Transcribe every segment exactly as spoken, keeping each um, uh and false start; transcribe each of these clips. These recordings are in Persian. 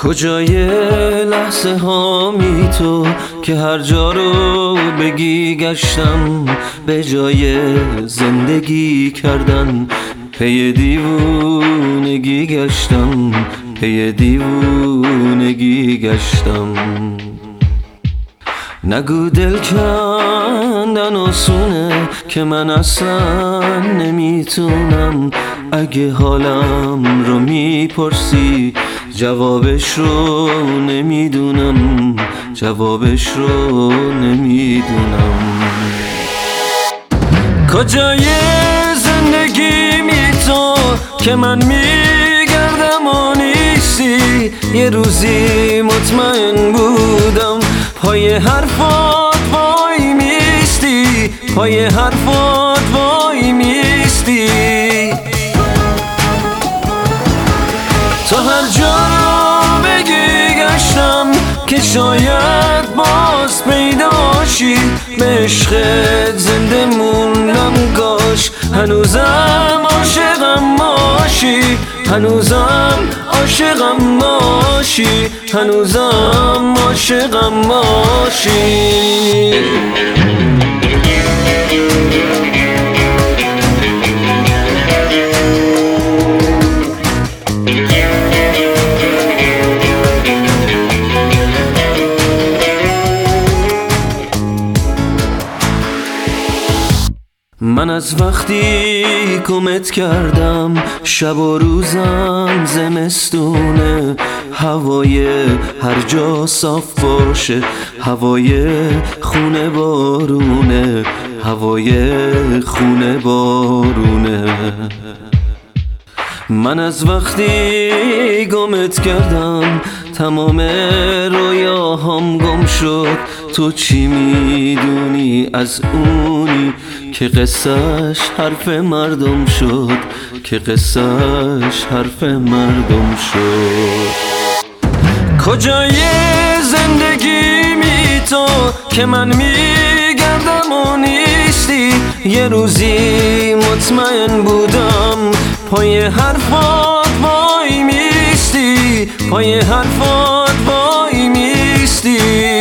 کجای لحظه هامی تو که هر جا رو بگی گشتم، به جای زندگی کردن پی دیوونگی گشتم، پی دیوونگی گشتم. نگو دل کندن آسونه که من اصلا نمیتونم. اگه حالم رو میپرسی جوابش رو نمیدونم، جوابش رو نمیدونم. کجای زندگی می تو که من میگردم و نیستی؟ یه روزی مطمئن بودم پای حرفات وای میستی، پای حرفات وای میستی. تا هر جا رو بگی گشتم که شاید باز پیداشی، به عشقت زنده موندم کاش هنوزم عاشقم باشی، هنوزم عاشقم باشی، هنوزم عاشقم باشی. من از وقتی گمت کردم شب و روزم زمستونه، هوای هر جا صاف باشه، هوای خونه بارونه، هوای خونه بارونه. من از وقتی گمت کردم تمام رویاهام گم شد. تو چی میدونی از اونی که قصهش حرف مردم شد، که قصهش حرف مردم شد. کجای زندگی می تو که من میگردم و نیستی؟ یه روزی مطمئن بودم پای حرفات وای میستی، پای حرفات وای میستی.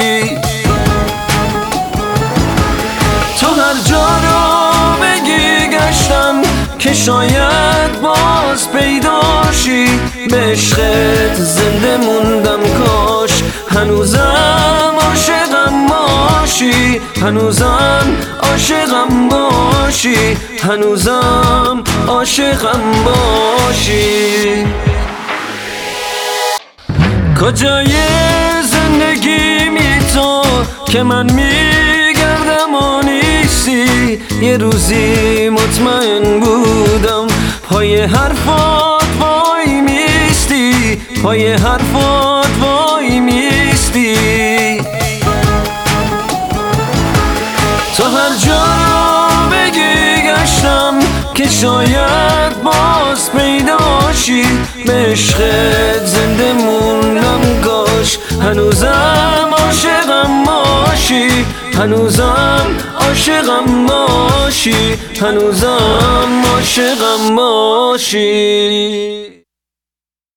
تو هر جا رو بگی گشتم که شاید باز پیداشی، به عشقت زنده موندم کاش هنوزم عاشقم باشی، هنوزم عاشقم باشی، هنوزم عاشقم باشی. کجای زندگی می تو که من میگردم و نیستی؟ یه روزی مطمئن بودم پای حرفات وای میستی، پای حرفات وای میستی. تا هر جا رو بگی گشتم که شاید باز پیداشی، به عشقت زنده موندم کاش هنوزم عاشقم باشی، هنوزم عاشقم باشی، هنوزم عاشقم باشی.